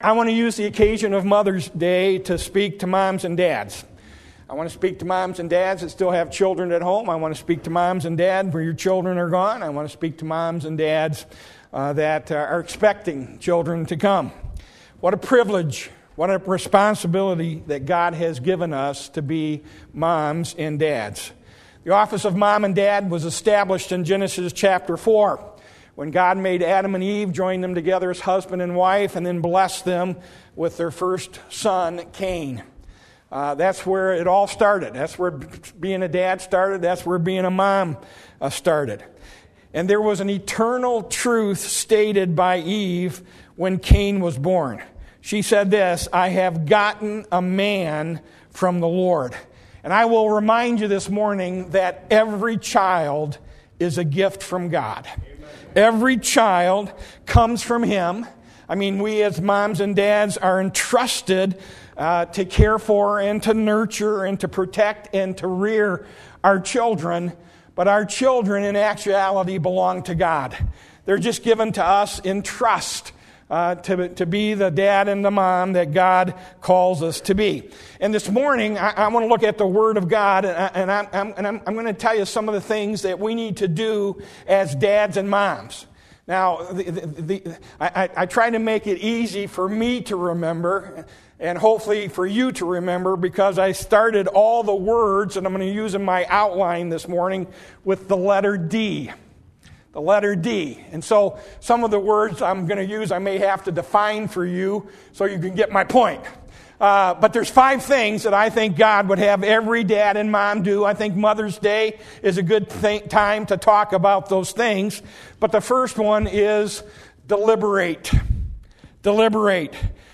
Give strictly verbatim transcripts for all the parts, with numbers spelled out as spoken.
I want to use the occasion of Mother's Day to speak to moms and dads. I want to speak to moms and dads that still have children at home. I want to speak to moms and dads where your children are gone. I want to speak to moms and dads uh, that uh, are expecting children to come. What a privilege, what a responsibility that God has given us to be moms and dads. The office of mom and dad was established in Genesis chapter four. When God made Adam and Eve, joined them together as husband and wife, and then blessed them with their first son, Cain. Uh, that's where it all started. That's where being a dad started. That's where being a mom uh, started. And there was an eternal truth stated by Eve when Cain was born. She said this, "I have gotten a man from the Lord." And I will remind you this morning that every child is a gift from God. Amen. Every child comes from Him. I mean, we as moms and dads are entrusted Uh, to care for and to nurture and to protect and to rear our children. But our children in actuality belong to God. They're just given to us in trust uh, to, to be the dad and the mom that God calls us to be. And this morning I, I want to look at the Word of God, and, I, and, I'm, I'm, and I'm, I'm going to tell you some of the things that we need to do as dads and moms. Now, the, the, the, I, I try to make it easy for me to remember, and hopefully for you to remember, because I started all the words that I'm going to use in my outline this morning with the letter D. The letter D. And so some of the words I'm going to use I may have to define for you so you can get my point. Uh, but there's five things that I think God would have every dad and mom do. I think Mother's Day is a good th- time to talk about those things. But the first one is deliberate. Deliberate.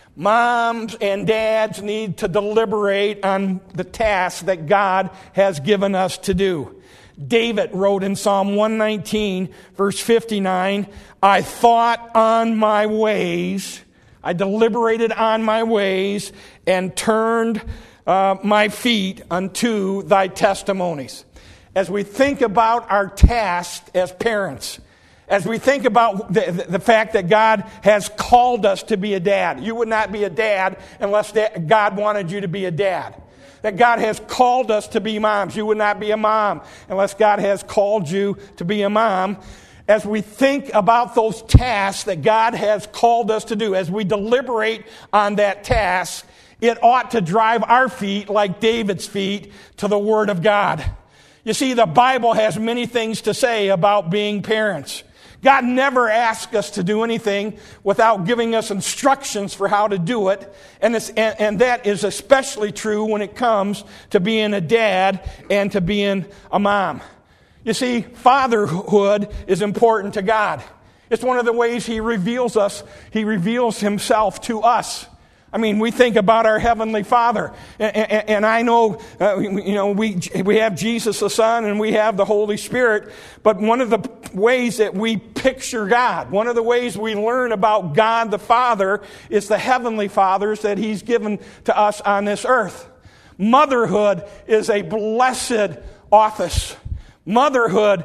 Moms and dads need to deliberate on the task that God has given us to do. David wrote in Psalm one nineteen, verse fifty-nine, "I thought on my ways, I deliberated on my ways, and turned uh, my feet unto thy testimonies." As we think about our task as parents, as we think about the, the, the fact that God has called us to be a dad. You would not be a dad unless that God wanted you to be a dad. That God has called us to be moms. You would not be a mom unless God has called you to be a mom. As we think about those tasks that God has called us to do, as we deliberate on that task, it ought to drive our feet, like David's feet, to the Word of God. You see, the Bible has many things to say about being parents. God never asks us to do anything without giving us instructions for how to do it. And, this, and, and that is especially true when it comes to being a dad and to being a mom. You see, fatherhood is important to God. It's one of the ways He reveals us. He reveals Himself to us. I mean, we think about our Heavenly Father, and, and, and I know, uh, you know, we we have Jesus the Son, and we have the Holy Spirit. But one of the ways that we picture God, one of the ways we learn about God the Father, is the Heavenly Fathers that He's given to us on this earth. Motherhood is a blessed office. Motherhood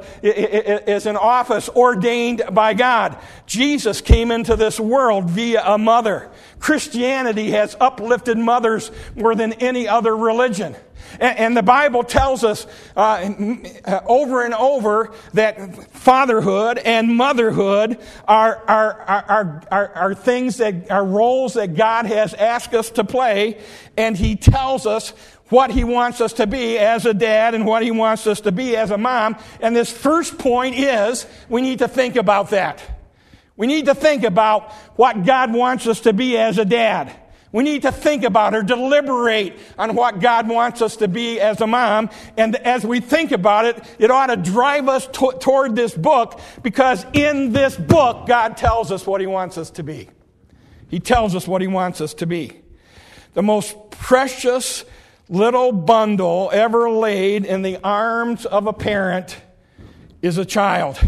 is an office ordained by God. Jesus came into this world via a mother. Christianity has uplifted mothers more than any other religion. And the Bible tells us uh, over and over that fatherhood and motherhood are, are, are, are, are things that are roles that God has asked us to play. And He tells us what He wants us to be as a dad and what He wants us to be as a mom. And this first point is we need to think about that. We need to think about what God wants us to be as a dad. We need to think about or deliberate on what God wants us to be as a mom. And as we think about it, it ought to drive us to- toward this book, because in this book, God tells us what He wants us to be. He tells us what He wants us to be. The most precious little bundle ever laid in the arms of a parent is a child.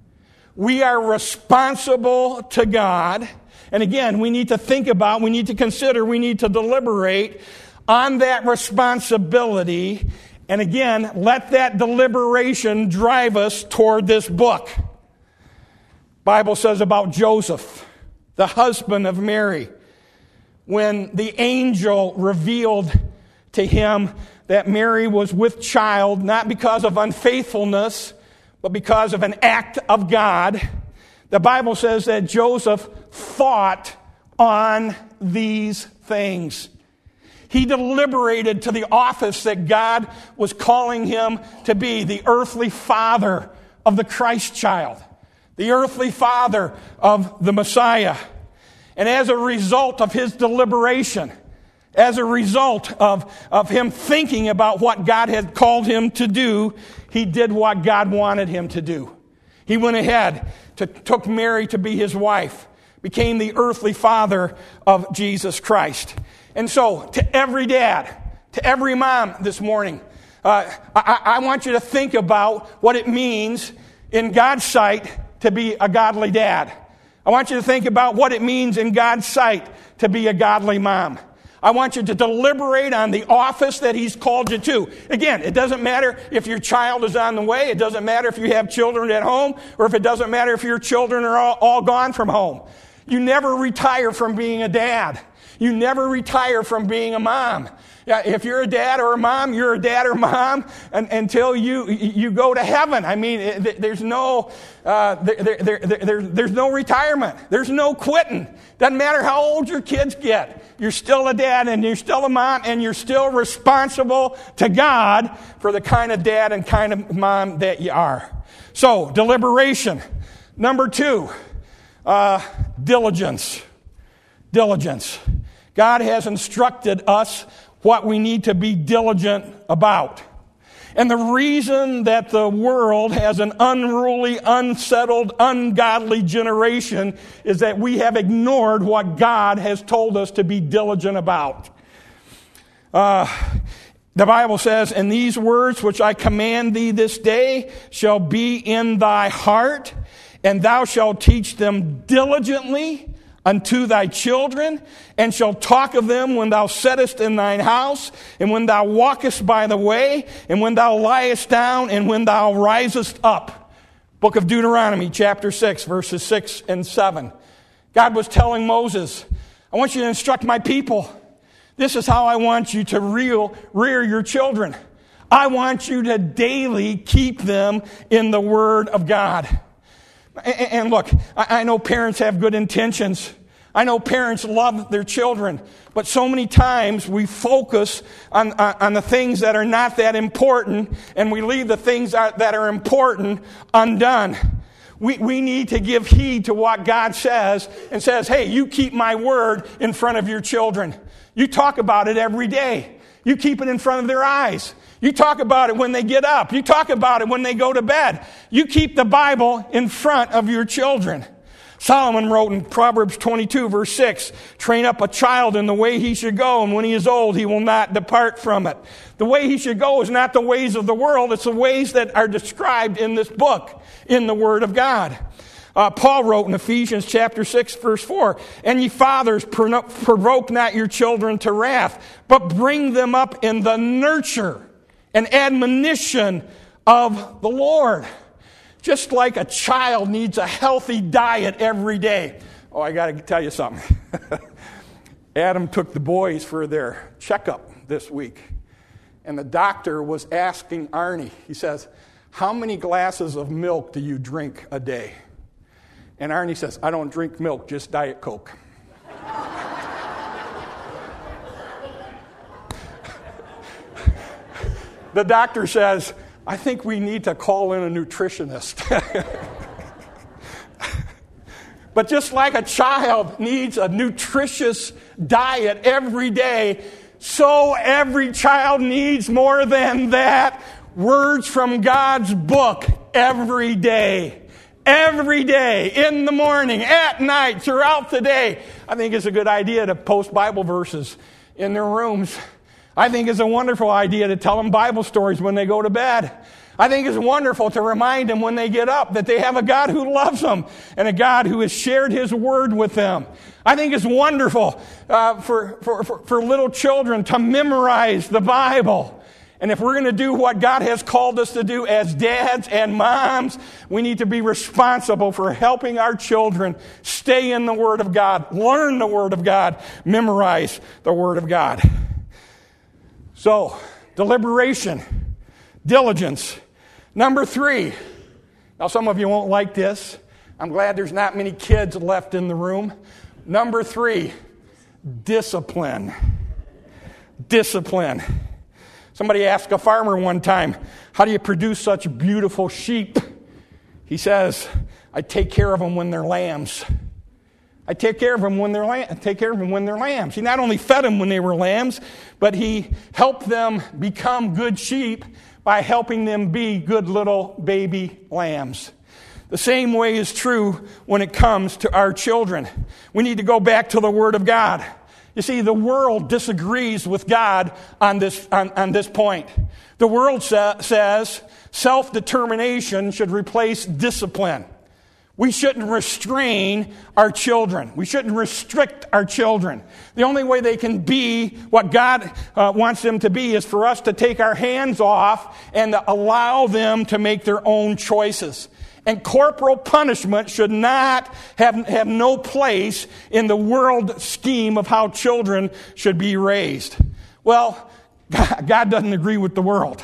We are responsible to God. And again, we need to think about, we need to consider, we need to deliberate on that responsibility. And again, let that deliberation drive us toward this book. Bible says about Joseph, the husband of Mary, when the angel revealed to him that Mary was with child, not because of unfaithfulness, but because of an act of God. The Bible says that Joseph thought on these things. He deliberated to the office that God was calling him to be, the earthly father of the Christ child, the earthly father of the Messiah. And as a result of his deliberation, as a result of, of him thinking about what God had called him to do, he did what God wanted him to do. He went ahead, to, took Mary to be his wife, became the earthly father of Jesus Christ. And so, to every dad, to every mom this morning, uh, I, I want you to think about what it means in God's sight to be a godly dad. I want you to think about what it means in God's sight to be a godly mom. I want you to deliberate on the office that He's called you to. Again, it doesn't matter if your child is on the way. It doesn't matter if you have children at home, or if it doesn't matter if your children are all, all gone from home. You never retire from being a dad. You never retire from being a mom. Yeah, if you're a dad or a mom, you're a dad or mom and, until you you go to heaven. I mean, it, there's no uh, there, there, there, there, there's no retirement. There's no quitting. Doesn't matter how old your kids get. You're still a dad and you're still a mom and you're still responsible to God for the kind of dad and kind of mom that you are. So, deliberation. Number two, uh, diligence. Diligence. God has instructed us what we need to be diligent about. And the reason that the world has an unruly, unsettled, ungodly generation is that we have ignored what God has told us to be diligent about. Uh, the Bible says, "And these words which I command thee this day shall be in thy heart, and thou shalt teach them diligently unto thy children, and shall talk of them when thou sittest in thine house, and when thou walkest by the way, and when thou liest down, and when thou risest up." Book of Deuteronomy, chapter six, verses six and seven. God was telling Moses, I want you to instruct my people. This is how I want you to rear, rear your children. I want you to daily keep them in the Word of God. And look, I know parents have good intentions. I know parents love their children. But so many times we focus on, on the things that are not that important, and we leave the things that are important undone. We, we need to give heed to what God says and says, hey, you keep my word in front of your children. You talk about it every day. You keep it in front of their eyes. You talk about it when they get up. You talk about it when they go to bed. You keep the Bible in front of your children. Solomon wrote in Proverbs twenty-two, verse six, "Train up a child in the way he should go, and when he is old, he will not depart from it." The way he should go is not the ways of the world. It's the ways that are described in this book, in the Word of God. Uh, Paul wrote in Ephesians chapter six, verse four, "And ye fathers, provoke not your children to wrath, but bring them up in the nurture and admonition of the Lord." Just like a child needs a healthy diet every day. Oh, I got to tell you something. Adam took the boys for their checkup this week. And the doctor was asking Arnie, he says, "How many glasses of milk do you drink a day?" And Arnie says, "I don't drink milk, just Diet Coke." The doctor says, "I think we need to call in a nutritionist." But just like a child needs a nutritious diet every day, so every child needs more than that. Words from God's book every day. Every day, in the morning, at night, throughout the day. I think it's a good idea to post Bible verses in their rooms. I think it's a wonderful idea to tell them Bible stories when they go to bed. I think it's wonderful to remind them when they get up that they have a God who loves them and a God who has shared His Word with them. I think it's wonderful uh, for, for, for, for little children to memorize the Bible. And if we're going to do what God has called us to do as dads and moms, we need to be responsible for helping our children stay in the Word of God, learn the Word of God, memorize the Word of God. So, deliberation, diligence. Number three. Now, some of you won't like this. I'm glad there's not many kids left in the room. Number three, discipline. Discipline. Somebody asked a farmer one time, how do you produce such beautiful sheep? He says, I take care of them when they're lambs. I take care of them when they're lam- take care of them when they're lambs. He not only fed them when they were lambs, but he helped them become good sheep by helping them be good little baby lambs. The same way is true when it comes to our children. We need to go back to the Word of God. You see, the world disagrees with God on this, on, on this point. The world sa- says self-determination should replace discipline. We shouldn't restrain our children. We shouldn't restrict our children. The only way they can be what God uh, wants them to be is for us to take our hands off and allow them to make their own choices. And corporal punishment should not have, have no place in the world scheme of how children should be raised. Well, God doesn't agree with the world.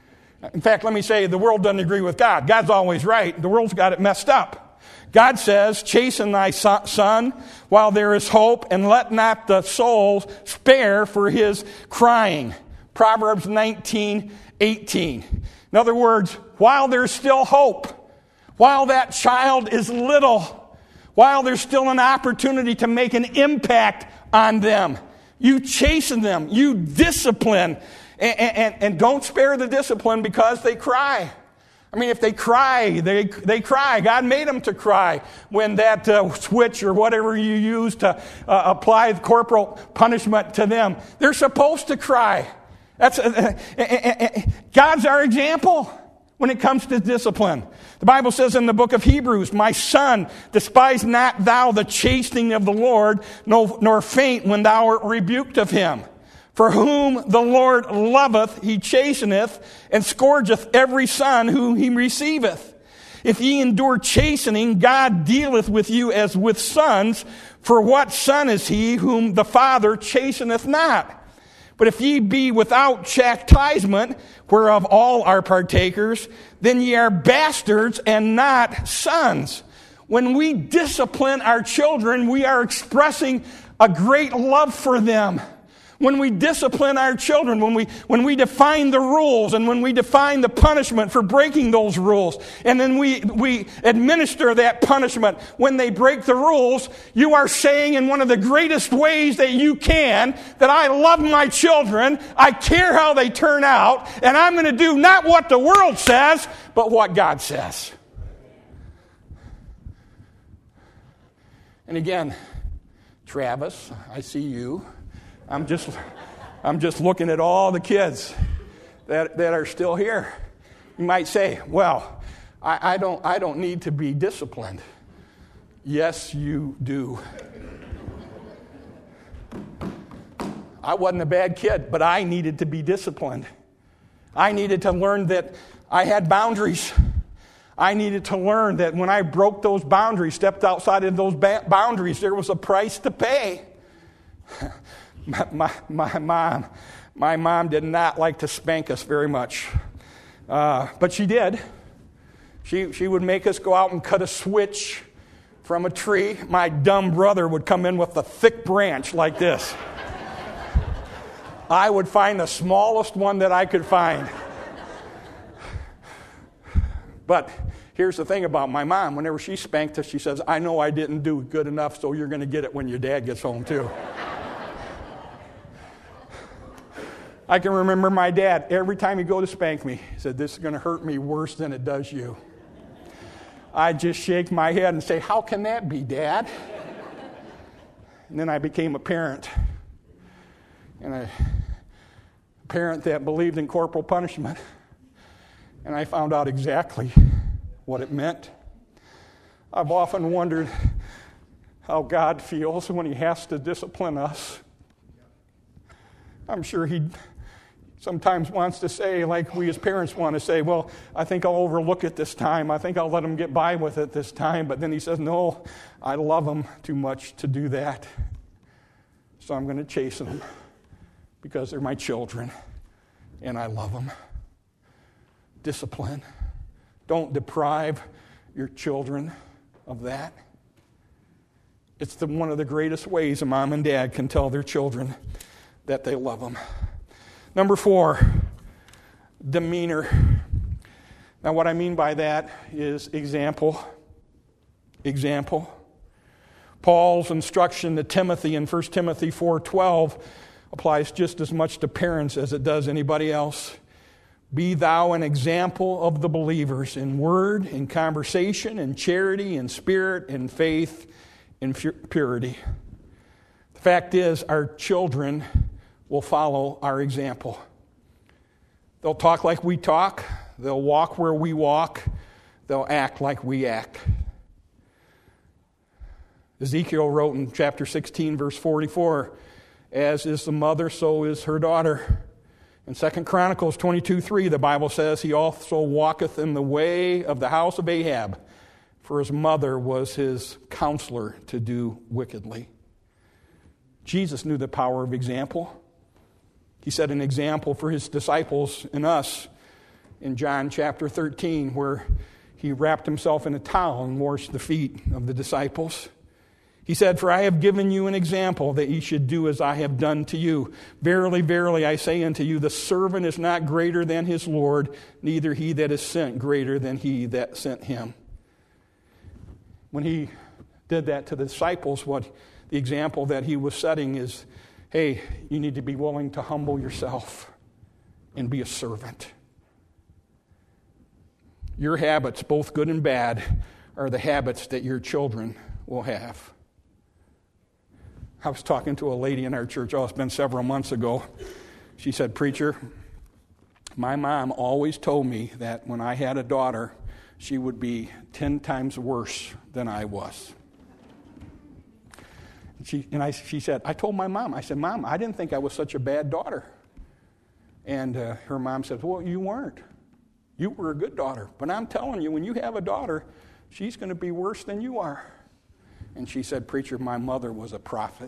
In fact, let me say, the world doesn't agree with God. God's always right. The world's got it messed up. God says, chasten thy son while there is hope, and let not the soul spare for his crying. Proverbs nineteen eighteen. In other words, while there's still hope, while that child is little, while there's still an opportunity to make an impact on them, you chasten them, you discipline, and, and, and don't spare the discipline because they cry. I mean, if they cry, they they cry. God made them to cry when that uh, switch or whatever you use to uh, apply corporal punishment to them. They're supposed to cry. That's uh, uh, uh, God's our example when it comes to discipline. The Bible says in the book of Hebrews, my son, despise not thou the chastening of the Lord, no, nor faint when thou art rebuked of him. For whom the Lord loveth, he chasteneth, and scourgeth every son whom he receiveth. If ye endure chastening, God dealeth with you as with sons. For what son is he whom the Father chasteneth not? But if ye be without chastisement, whereof all are partakers, then ye are bastards and not sons. When we discipline our children, we are expressing a great love for them. When we discipline our children, when we when we define the rules and when we define the punishment for breaking those rules, and then we, we administer that punishment when they break the rules, you are saying in one of the greatest ways that you can that I love my children, I care how they turn out, and I'm going to do not what the world says, but what God says. And again, Travis, I see you. I'm just, I'm just looking at all the kids that, that are still here. You might say, well, I, I don't, I don't need to be disciplined. Yes, you do. I wasn't a bad kid, but I needed to be disciplined. I needed to learn that I had boundaries. I needed to learn that when I broke those boundaries, stepped outside of those ba- boundaries, there was a price to pay. My, my, my mom, my mom did not like to spank us very much, uh, but she did. She she would make us go out and cut a switch from a tree. My dumb brother would come in with a thick branch like this. I would find the smallest one that I could find. But here's the thing about my mom. Whenever she spanked us, she says, I know I didn't do good enough, so you're going to get it when your dad gets home too. I can remember my dad, every time he'd go to spank me, he said, this is going to hurt me worse than it does you. I'd just shake my head and say, how can that be, Dad? And then I became a parent. And a parent that believed in corporal punishment. And I found out exactly what it meant. I've often wondered how God feels when he has to discipline us. I'm sure he sometimes wants to say, like we as parents want to say, well, I think I'll overlook it this time. I think I'll let them get by with it this time. But then he says, no, I love them too much to do that. So I'm going to chasten them because they're my children and I love them. Discipline. Don't deprive your children of that. It's the, one of the greatest ways a mom and dad can tell their children that they love them. Number four, demeanor. Now what I mean by that is example. Example. Paul's instruction to Timothy in First Timothy four twelve applies just as much to parents as it does anybody else. Be thou an example of the believers in word, in conversation, in charity, in spirit, in faith, in purity. The fact is, our children will follow our example. They'll talk like we talk. They'll walk where we walk. They'll act like we act. Ezekiel wrote in chapter sixteen, verse forty-four, as is the mother, so is her daughter. In Second Chronicles twenty-two three, the Bible says, he also walketh in the way of the house of Ahab, for his mother was his counselor to do wickedly. Jesus knew the power of example. He set an example for his disciples and us in John chapter thirteen, where he wrapped himself in a towel and washed the feet of the disciples. He said, for I have given you an example that ye should do as I have done to you. Verily, verily, I say unto you, the servant is not greater than his Lord, neither he that is sent greater than he that sent him. When he did that to the disciples, what the example that he was setting is, hey, you need to be willing to humble yourself and be a servant. Your habits, both good and bad, are the habits that your children will have. I was talking to a lady in our church, oh, it's been several months ago. She said, preacher, my mom always told me that when I had a daughter, she would be ten times worse than I was. She, and I, she said, I told my mom, I said, Mom, I didn't think I was such a bad daughter. And uh, her mom said, well, you weren't. You were a good daughter. But I'm telling you, when you have a daughter, she's going to be worse than you are. And she said, preacher, my mother was a prophet.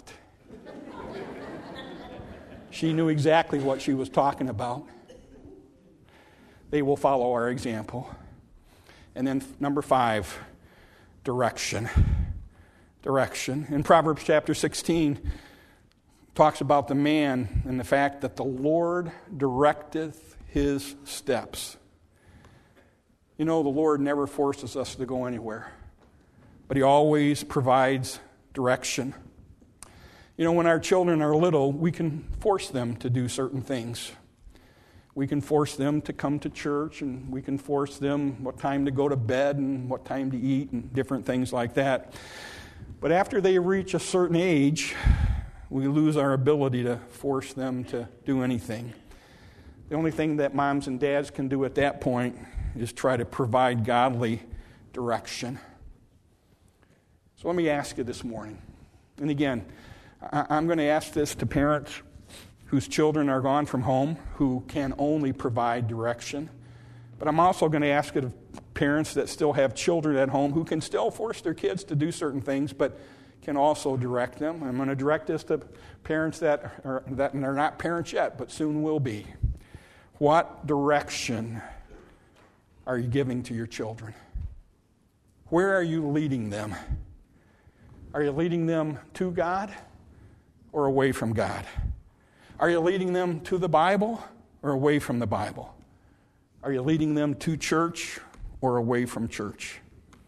She knew exactly what she was talking about. They will follow our example. And then number five, direction. Direction. In Proverbs chapter sixteen, talks about the man and the fact that the Lord directeth his steps. You know, the Lord never forces us to go anywhere, but he always provides direction. You know, when our children are little, we can force them to do certain things. We can force them to come to church, and we can force them what time to go to bed and what time to eat and different things like that. But after they reach a certain age, we lose our ability to force them to do anything. The only thing that moms and dads can do at that point is try to provide godly direction. So let me ask you this morning. And again, I'm going to ask this to parents whose children are gone from home, who can only provide direction. But I'm also going to ask it of parents that still have children at home who can still force their kids to do certain things, but can also direct them. I'm going to direct this to parents that are, that are not parents yet, but soon will be. What direction are you giving to your children? Where are you leading them? Are you leading them to God or away from God? Are you leading them to the Bible or away from the Bible? Are you leading them to church or away from church?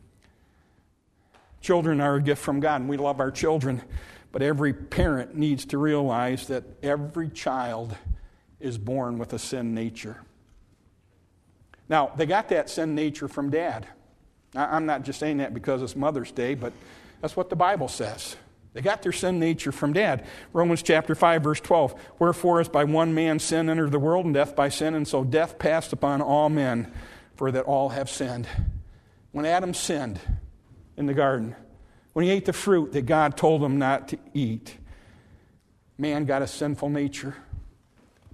Children are a gift from God, and we love our children, but every parent needs to realize that every child is born with a sin nature. Now, they got that sin nature from Dad. I'm not just saying that because it's Mother's Day, but that's what the Bible says. They got their sin nature from Dad. Romans chapter five, verse twelve. Wherefore, as by one man sin entered the world, and death by sin, and so death passed upon all men, for that all have sinned. When Adam sinned in the garden, when he ate the fruit that God told him not to eat, man got a sinful nature.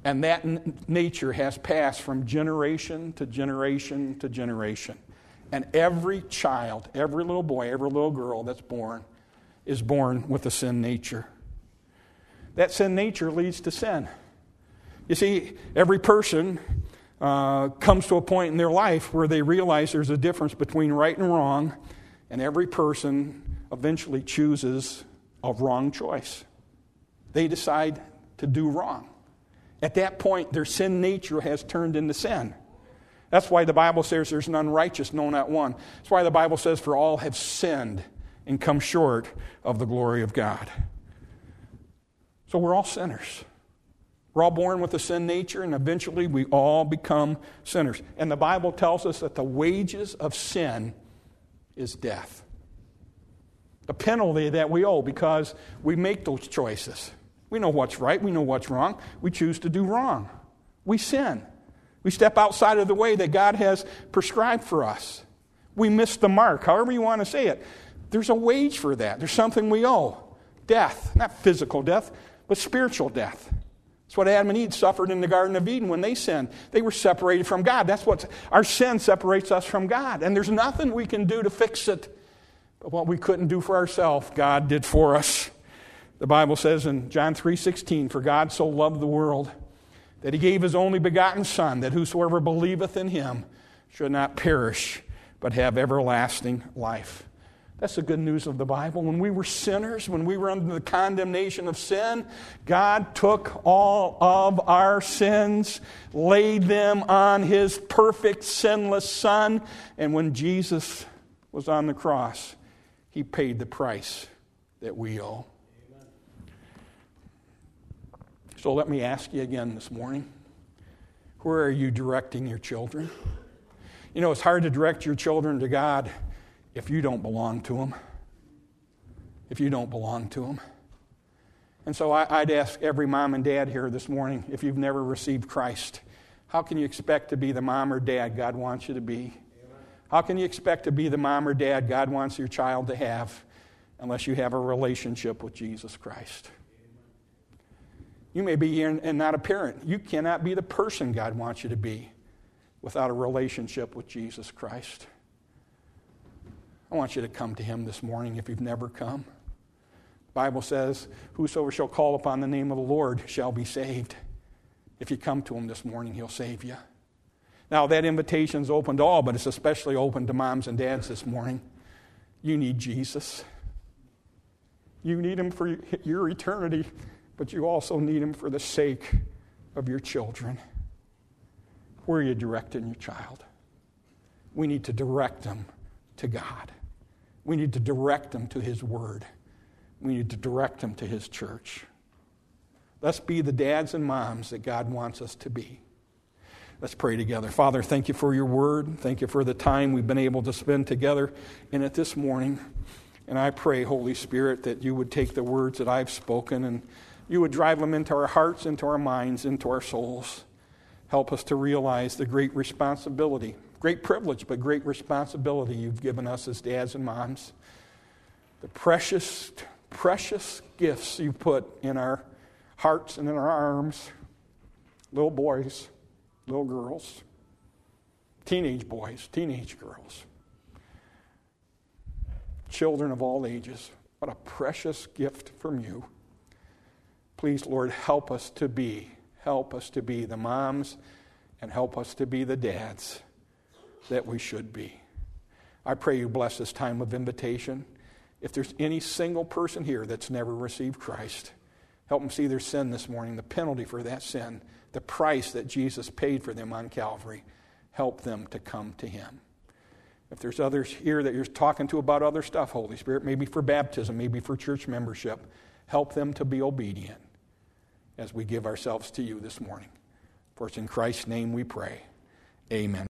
And that n- nature has passed from generation to generation to generation. And every child, every little boy, every little girl that's born is born with a sin nature. That sin nature leads to sin. You see, every person uh, comes to a point in their life where they realize there's a difference between right and wrong, and every person eventually chooses a wrong choice. They decide to do wrong. At that point, their sin nature has turned into sin. That's why the Bible says there's none righteous, no, not one. That's why the Bible says, for all have sinned and come short of the glory of God. So we're all sinners. We're all born with a sin nature, and eventually we all become sinners. And the Bible tells us that the wages of sin is death. The penalty that we owe because we make those choices. We know what's right. We know what's wrong. We choose to do wrong. We sin. We step outside of the way that God has prescribed for us. We miss the mark, however you want to say it. There's a wage for that. There's something we owe. Death. Not physical death, but spiritual death. That's what Adam and Eve suffered in the Garden of Eden when they sinned. They were separated from God. That's what our sin separates us from God. And there's nothing we can do to fix it. But what we couldn't do for ourselves, God did for us. The Bible says in John three sixteen, for God so loved the world that he gave his only begotten Son, that whosoever believeth in him should not perish, but have everlasting life. That's the good news of the Bible. When we were sinners, when we were under the condemnation of sin, God took all of our sins, laid them on his perfect, sinless Son, and when Jesus was on the cross, he paid the price that we owe. Amen. So let me ask you again this morning, where are you directing your children? You know, it's hard to direct your children to God if you don't belong to them. If you don't belong to them. And so I, I'd ask every mom and dad here this morning, if you've never received Christ, how can you expect to be the mom or dad God wants you to be? How can you expect to be the mom or dad God wants your child to have unless you have a relationship with Jesus Christ? You may be here and not a parent. You cannot be the person God wants you to be without a relationship with Jesus Christ. I want you to come to him this morning if you've never come. The Bible says, whosoever shall call upon the name of the Lord shall be saved. If you come to him this morning, he'll save you. Now, that invitation is open to all, but it's especially open to moms and dads this morning. You need Jesus. You need him for your eternity, but you also need him for the sake of your children. Where are you directing your child? We need to direct them to God. We need to direct them to his word. We need to direct them to his church. Let's be the dads and moms that God wants us to be. Let's pray together. Father, thank you for your word. Thank you for the time we've been able to spend together in it this morning. And I pray, Holy Spirit, that you would take the words that I've spoken and you would drive them into our hearts, into our minds, into our souls. Help us to realize the great responsibility, great privilege, but great responsibility you've given us as dads and moms. The precious, precious gifts you put in our hearts and in our arms. Little boys, little girls, teenage boys, teenage girls, children of all ages. What a precious gift from you. Please, Lord, help us to be, help us to be the moms and help us to be the dads that we should be. I pray you bless this time of invitation. If there's any single person here that's never received Christ, help them see their sin this morning, the penalty for that sin, the price that Jesus paid for them on Calvary. Help them to come to him. If there's others here that you're talking to about other stuff, Holy Spirit, maybe for baptism, maybe for church membership, help them to be obedient as we give ourselves to you this morning. For it's in Christ's name we pray. Amen.